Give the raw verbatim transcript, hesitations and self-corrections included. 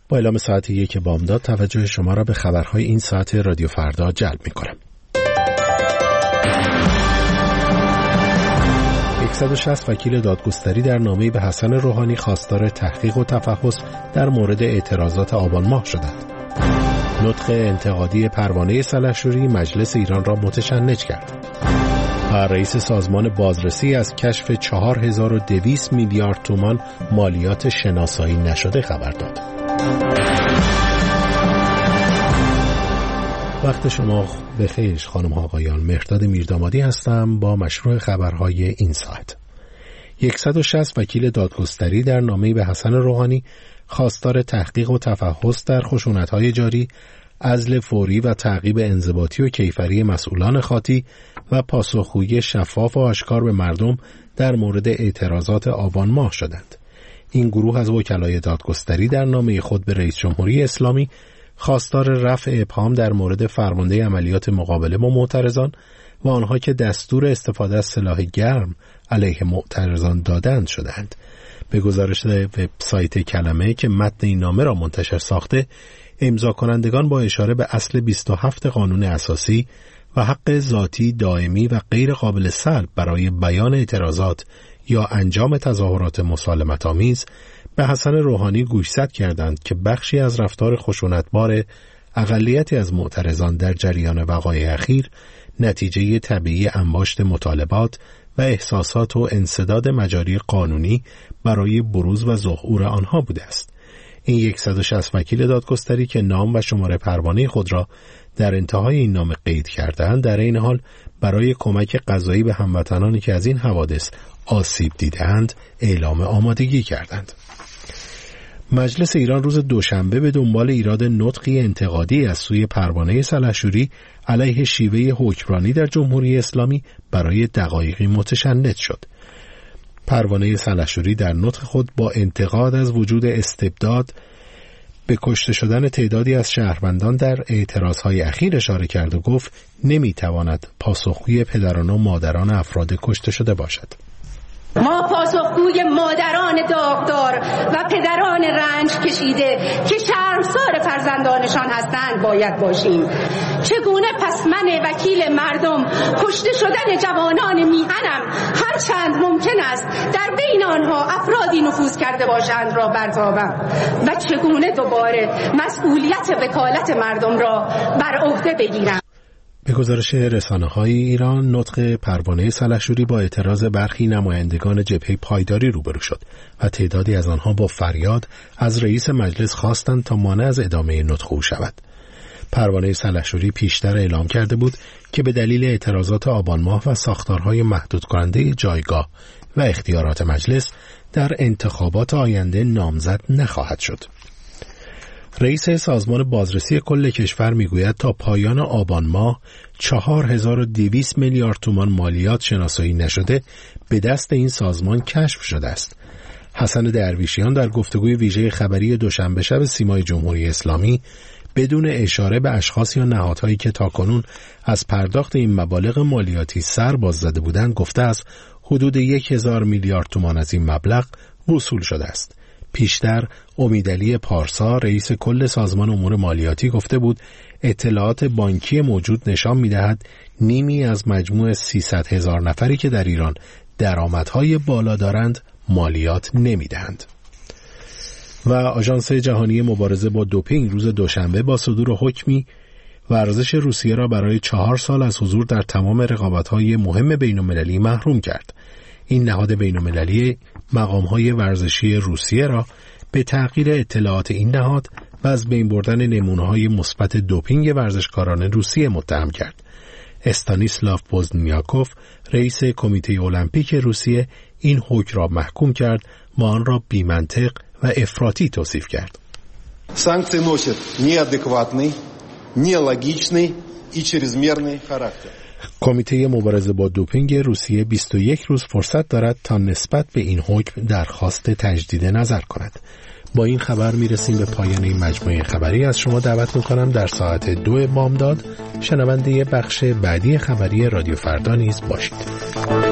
با اعلام ساعت یک بامداد توجه شما را به خبرهای این ساعت رادیو فردا جلب می‌کنم. صد و شصت وکیل دادگستری در نامه‌ای به حسن روحانی خواستار تحقیق و تفحص در مورد اعتراضات آبان ماه شدند. نطق انتقادی پروانه سلحشوری مجلس ایران را متشنج کرد. و رئیس سازمان بازرسی از کشف چهار هزار و دویست میلیارد تومان مالیات شناسایی نشده خبر داد. وقت شما بخیر خانم ها آقایان، مهرداد میردامادی هستم با مشروع خبرهای این ساعت. صد و شصت وکیل دادگستری در نامه‌ای به حسن روحانی خواستار تحقیق و تفحص در خشونت‌های جاری، عزل فوری و تعقیب انضباطی و کیفری مسئولان خاطی و پاسخگویی شفاف و آشکار به مردم در مورد اعتراضات آبان ماه شدند. این گروه از وکلای دادگستری در نامه خود به رئیس جمهوری اسلامی خواستار رفع ابهام در مورد فرمانده عملیات مقابله با معترضان و آنها که دستور استفاده از سلاح گرم علیه معترضان دادند شدند. به گزارش وبسایت کلمه که متن این نامه را منتشر ساخته، امضا کنندگان با اشاره به اصل بیست و هفت قانون اساسی و حق ذاتی دائمی و غیر قابل سلب برای بیان اعتراضات یا انجام تظاهرات مسالمت‌آمیز به حسن روحانی گوشزد کردند که بخشی از رفتار خشونتبار اقلیتی از معترضان در جریان وقایع اخیر نتیجه طبیعی انباشت مطالبات و احساسات و انسداد مجاری قانونی برای بروز و ظهور آنها بوده است. این صد و شصت وکیل دادگستری که نام و شماره پروانه خود را در انتهای این نامه قید کردند، در این حال برای کمک قضایی به هموطنانی که از این حوادث آسیب دیدند اعلام آمادگی کردند. مجلس ایران روز دوشنبه به دنبال ایراد نطقی انتقادی از سوی پروانه سلحشوری علیه شیوه حکمرانی در جمهوری اسلامی برای دقایقی متشنج شد. پروانه سلحشوری در نطق خود با انتقاد از وجود استبداد به کشته شدن تعدادی از شهروندان در اعتراضهای اخیر اشاره کرد و گفت نمیتواند پاسخگوی پدران و مادران افراد کشته شده باشد. ما پاسخگوی مادران داغدار و پدران رنج کشیده که شرمسار فرزندانشان هستند باید باشیم. چگونه پس من وکیل مردم کشته شدن جوانان میهنم هر چند ممکن است در بین آنها افرادی نفوذ کرده باشند را برتابم و چگونه دوباره مسئولیت وکالت مردم را بر عهده بگیرم. به گزارش رسانه‌های ایران، نطق پروانه سلحشوری با اعتراض برخی نمایندگان جبهه پایداری روبرو شد و تعدادی از آنها با فریاد از رئیس مجلس خواستند تا مانع از ادامه نطق او شود. پروانه سلحشوری پیشتر اعلام کرده بود که به دلیل اعتراضات آبان ماه و ساختارهای محدود کننده جایگاه و اختیارات مجلس در انتخابات آینده نامزد نخواهد شد. رئیس سازمان بازرسی کل کشور میگوید تا پایان آبان ماه چهار هزار و دویست میلیارد تومان مالیات شناسایی نشده به دست این سازمان کشف شده است. حسن درویشیان در گفتگوی ویژه خبری دوشنبه شب سیمای جمهوری اسلامی بدون اشاره به اشخاص یا نهادهایی که تاکنون از پرداخت این مبالغ مالیاتی سر باز زده بودند گفته است حدود یک هزار میلیارد تومان از این مبلغ وصول شده است. پیشتر امیدعلی پارسا رئیس کل سازمان امور مالیاتی گفته بود اطلاعات بانکی موجود نشان می‌دهد نیمی از مجموع سیصد هزار نفری که در ایران درآمدهای بالا دارند مالیات نمی‌دهند. و آژانس جهانی مبارزه با دوپینگ روز دوشنبه با صدور حکمی ورزش روسیه را برای چهار سال از حضور در تمام رقابت‌های مهم بین‌المللی محروم کرد. این نهاد بین‌المللی مقام‌های ورزشی روسیه را به تغییر اطلاعات این نهاد و از بین بردن نمونه‌های مثبت دوپینگ ورزشکاران روسیه متهم کرد. استانیسلاو پوزنیاکوف رئیس کمیته المپیک روسیه این حکم را محکوم کرد و آن را بی‌منطق و افراطی توصیف کرد. Санкции носят неадекватный, нелогичный и чрезмерный характер. کمیته مبارزه با دوپینگ روسیه بیست و یک روز فرصت دارد تا نسبت به این حکم درخواست تجدید نظر کند. با این خبر میرسیم به پایان این مجموعه خبری. از شما دعوت میکنم در ساعت دو بامداد شنونده بخش بعدی خبری رادیو فردا نیز باشید.